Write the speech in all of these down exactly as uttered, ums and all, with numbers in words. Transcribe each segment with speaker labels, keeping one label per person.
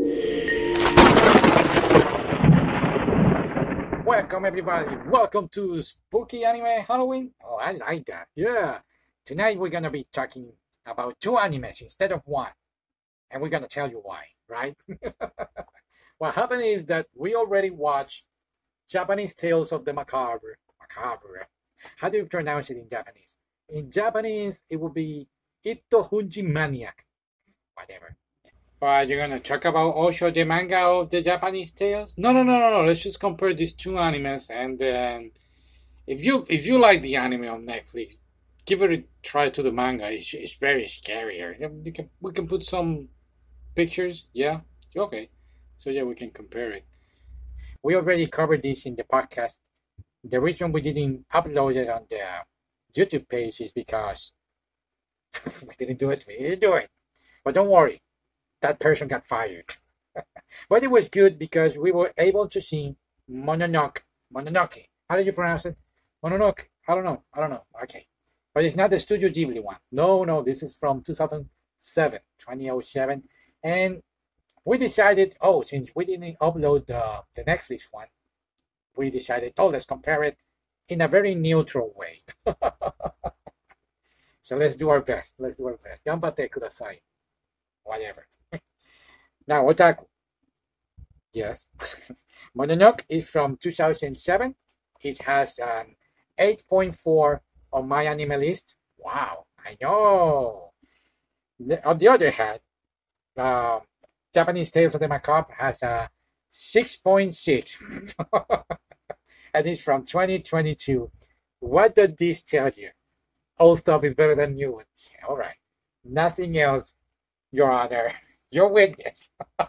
Speaker 1: Welcome everybody. Welcome to Spooky Anime Halloween. Oh, I like that. Yeah. Tonight we're gonna be talking about two animes instead of one, and we're gonna tell you why, right? What happened is that we already watched Japanese Tales of the Macabre. Macabre. How do you pronounce it in Japanese? In Japanese, it would be Ito Hunji Maniac. Whatever. But you're gonna talk about also the manga of the Japanese tales? No, no, no, no, no. Let's just compare these two animes, and then if you if you like the anime on Netflix, give it a try to the manga. It's, it's very scarier. You can we can put some pictures. Yeah, okay. So yeah, we can compare it. We already covered this in the podcast. The reason we didn't upload it on the YouTube page is because we didn't do it. We didn't do it. But don't worry, that person got fired. But it was good because we were able to see Mononoke. Mononoke. How did you pronounce it? Mononoke. I don't know. I don't know. Okay. But it's not the Studio Ghibli one. No, no. This is from two thousand seven, twenty oh seven. And we decided, oh, since we didn't upload the, the Netflix one, we decided, oh, let's compare it in a very neutral way. So let's do our best. Let's do our best. Gambate kudasai. Whatever. Now, Otaku. Yes. Mononoke is from two thousand seven. It has an eight point four on my anime list. Wow, I know. The- on the other hand, uh, Japanese Tales of the Macabre has a six point six. And it's from twenty twenty-two. What does this tell you? Old stuff is better than new. Yeah, all right. Nothing else, Your Honor. Your witness.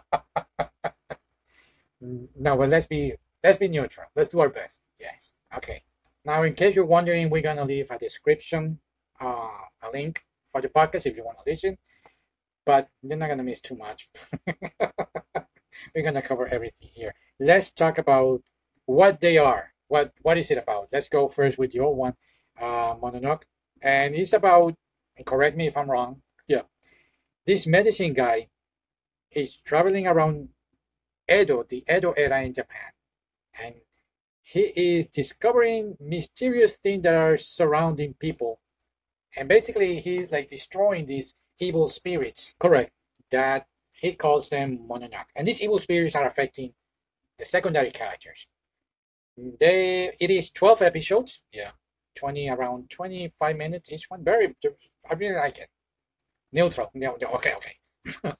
Speaker 1: No, but let's be let's be neutral. Let's do our best. Yes. Okay. Now, in case you're wondering, we're gonna leave a description, uh, a link for the podcast if you want to listen. But you're not gonna miss too much. We're gonna cover everything here. Let's talk about what they are. What what is it about? Let's go first with the old one, uh, Mononoke, and it's about. And correct me if I'm wrong. Yeah, this medicine guy is traveling around Edo, the Edo era in Japan, and he is discovering mysterious things that are surrounding people, and basically he's like destroying these evil spirits. Correct. That he calls them Mononoke, and these evil spirits are affecting the secondary characters. They it is twelve episodes. Yeah, twenty around twenty five minutes each one. Very, I really like it. Neutral. No, no, okay, okay.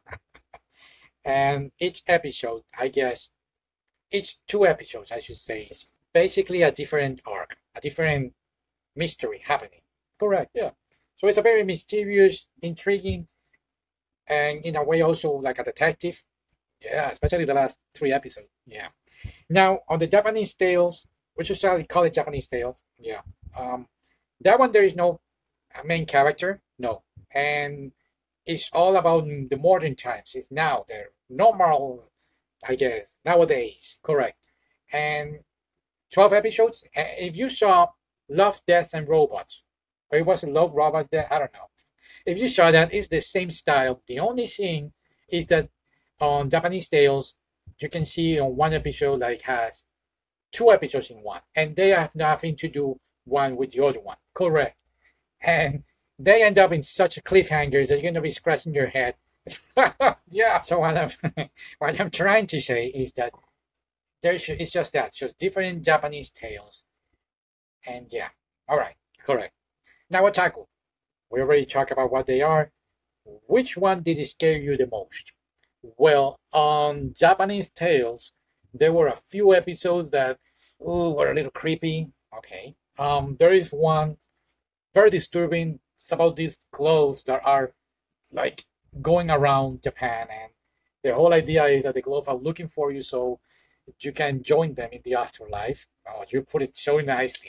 Speaker 1: And each episode, I guess, each two episodes, I should say, is basically a different arc, a different mystery happening. Correct, yeah. So it's a very mysterious, intriguing, and in a way also like a detective. Yeah, especially the last three episodes. Yeah. Now on the Japanese tales, which is how they call it Japanese tale. Yeah. Um, that one there is no uh, main character. No, and it's all about the modern times. It's now the normal, I guess, nowadays. Correct. And twelve episodes. Uh, If you saw Love, Death, and Robots, or it was Love, Robots, Death, I don't know. If you saw that, it's the same style. The only thing is that on Japanese tales, you can see on one episode like has two episodes in one, and they have nothing to do one with the other one. Correct. And they end up in such a cliffhangers that you're gonna be scratching your head. Yeah. So what I'm what I'm trying to say is that there's it's just that, just different Japanese tales, and yeah. All right. Correct. Now, Otaku. We already talked about what they are. Which one did scare you the most? Well, on Japanese tales, there were a few episodes that ooh, were a little creepy. Okay. Um, there is one very disturbing. It's about these gloves that are like going around Japan, and the whole idea is that the gloves are looking for you so you can join them in the afterlife. Oh, you put it so nicely.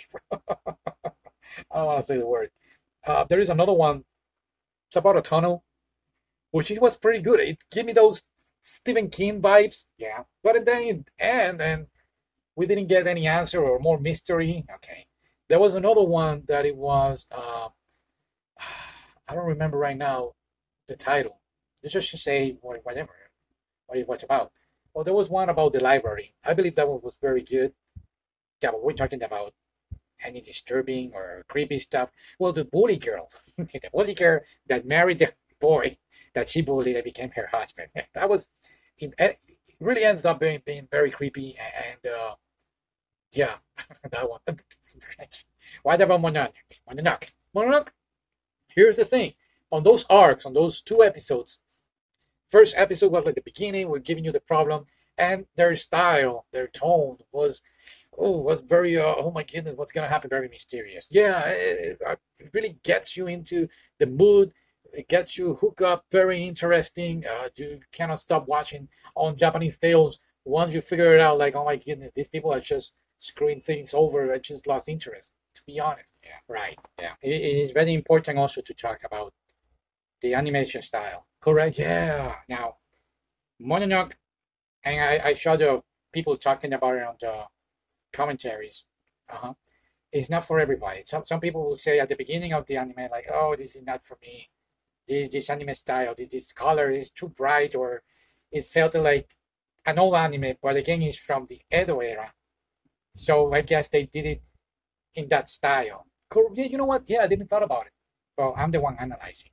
Speaker 1: I don't want to say the word. Uh, there is another one. It's about a tunnel, which it was pretty good. It gave me those Stephen King vibes. Yeah. But then and and we didn't get any answer or more mystery. Okay. There was another one that it was uh, I don't remember right now the title. Let's just say whatever. what it was about. Well, there was one about the library. I believe that one was very good. Yeah, but we're talking about any disturbing or creepy stuff. Well, the bully girl, the bully girl that married the boy that she bullied that became her husband. That was, it, it really ends up being, being very creepy. And uh, yeah, that one. What about Mononoke? Mononoke. Mononoke, here's the thing. On those arcs, on those two episodes, first episode was like the beginning, we're giving you the problem, and their style, their tone was, oh, was very, uh, oh my goodness, what's gonna happen? Very mysterious. Yeah, it, it really gets you into the mood. It gets you hooked up. Very interesting. Uh, you cannot stop watching on Japanese tales. Once you figure it out, like, oh my goodness, these people are just screwing things over. I just lost interest, to be honest. Yeah, right. Yeah, it, it is very important also to talk about the animation style. Correct. Yeah. Now, Mononoke, and I, I saw the people talking about it on the commentaries. Uh-huh. It's not for everybody. Some some people will say at the beginning of the anime, like, oh, this is not for me. This this anime style, this, this color is too bright, or it felt like an old anime, but again, it's from the Edo era. So I guess they did it in that style. Cool. Yeah, you know what? Yeah, I didn't thought about it. Well, I'm the one analyzing.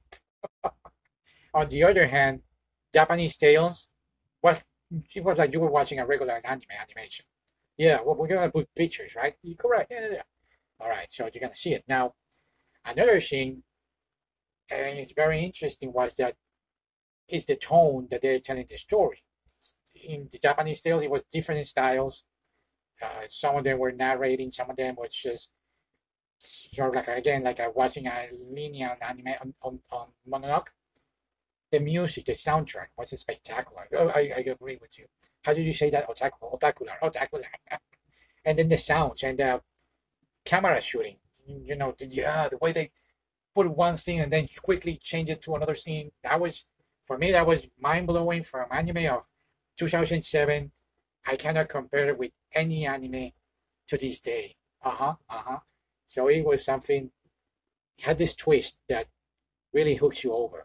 Speaker 1: On the other hand, Japanese tales was it was like you were watching a regular anime animation. Yeah, well, we're gonna put pictures, right? You're correct. Yeah, yeah, yeah. All right, so you're gonna see it now. Another thing, and it's very interesting, was that is the tone that they're telling the story. In the Japanese tales, it was different styles. Uh, some of them were narrating, some of them was just sort of like again like a, watching a linear anime on, on, on Mononoke. The music, the soundtrack was spectacular. Oh, I, I agree with you. How did you say that? Otaku, otakular, otakular. And then the sounds and the camera shooting. You know, the, yeah, the way they put one scene and then quickly change it to another scene. That was, for me, that was mind blowing for an anime of two thousand seven. I cannot compare it with any anime to this day. Uh huh, uh huh. So it was something, it had this twist that really hooks you over.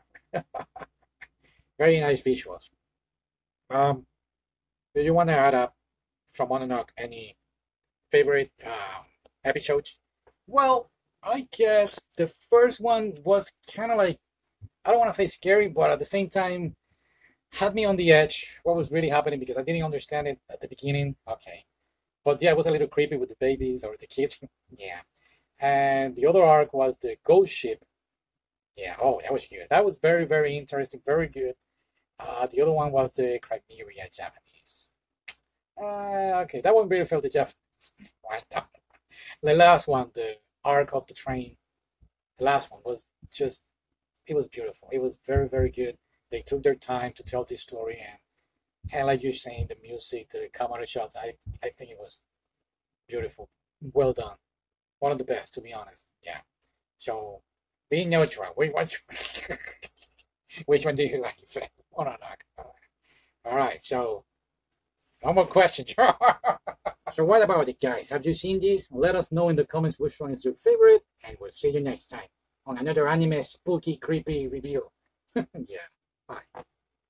Speaker 1: Very nice visuals. Um, do you want to add up from Mononoke any favorite um, episodes? Well, I guess the first one was kind of like, I don't want to say scary, but at the same time had me on the edge. What was really happening because I didn't understand it at the beginning. Okay, but yeah, it was a little creepy with the babies or the kids. Yeah, and the other arc was the ghost ship. Yeah, oh, that was good. That was very, very interesting, very good. Uh, the other one was the Crimea Japanese. Uh, okay, that one really felt the Japanese. The last one, the arc of the train, the last one was just, it was beautiful. It was very, very good. They took their time to tell this story, and and like you're saying, the music, the camera shots, I I think it was beautiful, well done, one of the best, to be honest. Yeah. So being neutral, wait, what? Which one do you like? One or not? All right. So no more questions. So what about it, guys? Have you seen this? Let us know in the comments which one is your favorite, and we'll see you next time on another anime spooky, creepy review. Yeah. Bye.